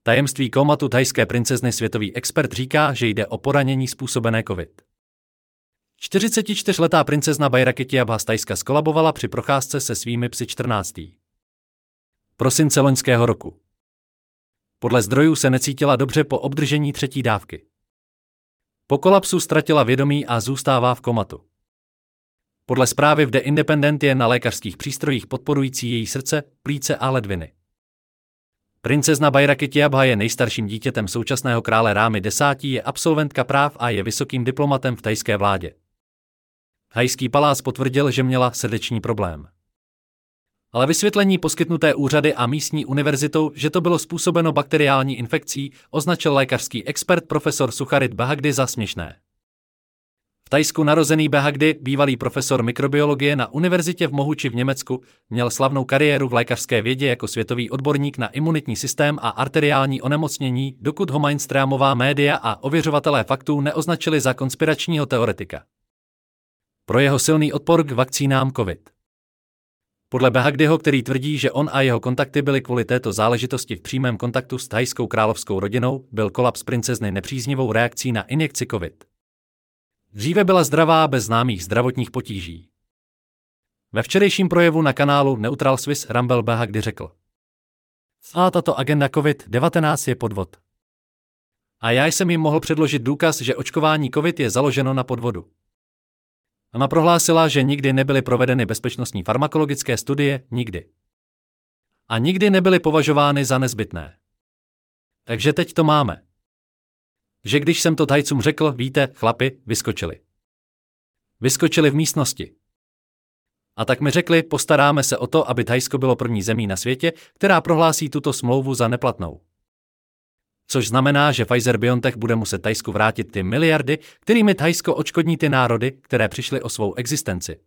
Tajemství kómatu thajské princezny světový expert říká, že jde o poranění způsobené COVID. 44letá princezna Bajraketiabha z Thajska skolabovala při procházce se svými psy 14. prosince loňského roku. Podle zdrojů se necítila dobře po obdržení 3. dávky. Po kolapsu ztratila vědomí a zůstává v komatu. Podle zprávy v The Independent je na lékařských přístrojích podporující její srdce, plíce a ledviny. Princezna Bajraketiabha je nejstarším dítětem současného krále Rámy X., je absolventka práv a je vysokým diplomatem v thajské vládě. Thajský palác potvrdil, že měla srdeční problém. Ale vysvětlení poskytnuté úřady a místní univerzitou, že to bylo způsobeno bakteriální infekcí, označil lékařský expert profesor Sucharit Bahagdi za směšné. V Thajsku narozený Bahagdi, bývalý profesor mikrobiologie na univerzitě v Mohuči v Německu, měl slavnou kariéru v lékařské vědě jako světový odborník na imunitní systém a arteriální onemocnění, dokud ho mainstreamová média a ověřovatelé faktů neoznačili za konspiračního teoretika. Pro jeho silný odpor k vakcínám COVID. Podle Bahagdiho, který tvrdí, že on a jeho kontakty byli kvůli této záležitosti v přímém kontaktu s thajskou královskou rodinou, byl kolaps princezny nepříznivou reakcí na injekci COVID. Dříve byla zdravá bez známých zdravotních potíží. Ve včerejším projevu na kanálu Neutral Swiss Rumble Bahagdi řekl: a tato agenda COVID-19 je podvod. A já jsem jim mohl předložit důkaz, že očkování COVID je založeno na podvodu. Ona prohlásila, že nikdy nebyly provedeny bezpečnostní farmakologické studie, nikdy. A nikdy nebyly považovány za nezbytné. Takže teď to máme. Že když jsem to Thajcům řekl, víte, chlapi, vyskočili. Vyskočili v místnosti. A tak mi řekli, postaráme se o to, aby Thajsko bylo první zemí na světě, která prohlásí tuto smlouvu za neplatnou. Což znamená, že Pfizer-BioNTech bude muset Thajsku vrátit ty miliardy, kterými Thajsko odškodní ty národy, které přišly o svou existenci.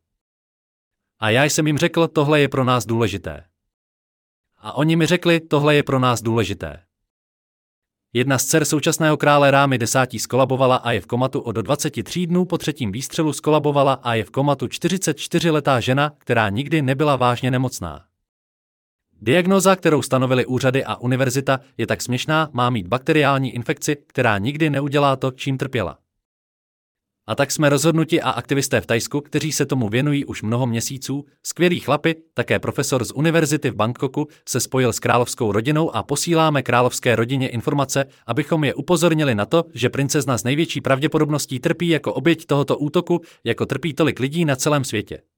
A já jsem jim řekl, tohle je pro nás důležité. A oni mi řekli, tohle je pro nás důležité. Jedna z dcer současného krále Rámy X. skolabovala a je v komatu od 23 dnů po 3. výstřelu skolabovala a je v komatu 44letá žena, která nikdy nebyla vážně nemocná. Diagnóza, kterou stanovily úřady a univerzita, je tak směšná, má mít bakteriální infekci, která nikdy neudělá to, čím trpěla. A tak jsme rozhodnuti a aktivisté v Thajsku, kteří se tomu věnují už mnoho měsíců, skvělí chlapi, také profesor z univerzity v Bangkoku, se spojil s královskou rodinou a posíláme královské rodině informace, abychom je upozornili na to, že princezna s největší pravděpodobností trpí jako oběť tohoto útoku, jako trpí tolik lidí na celém světě.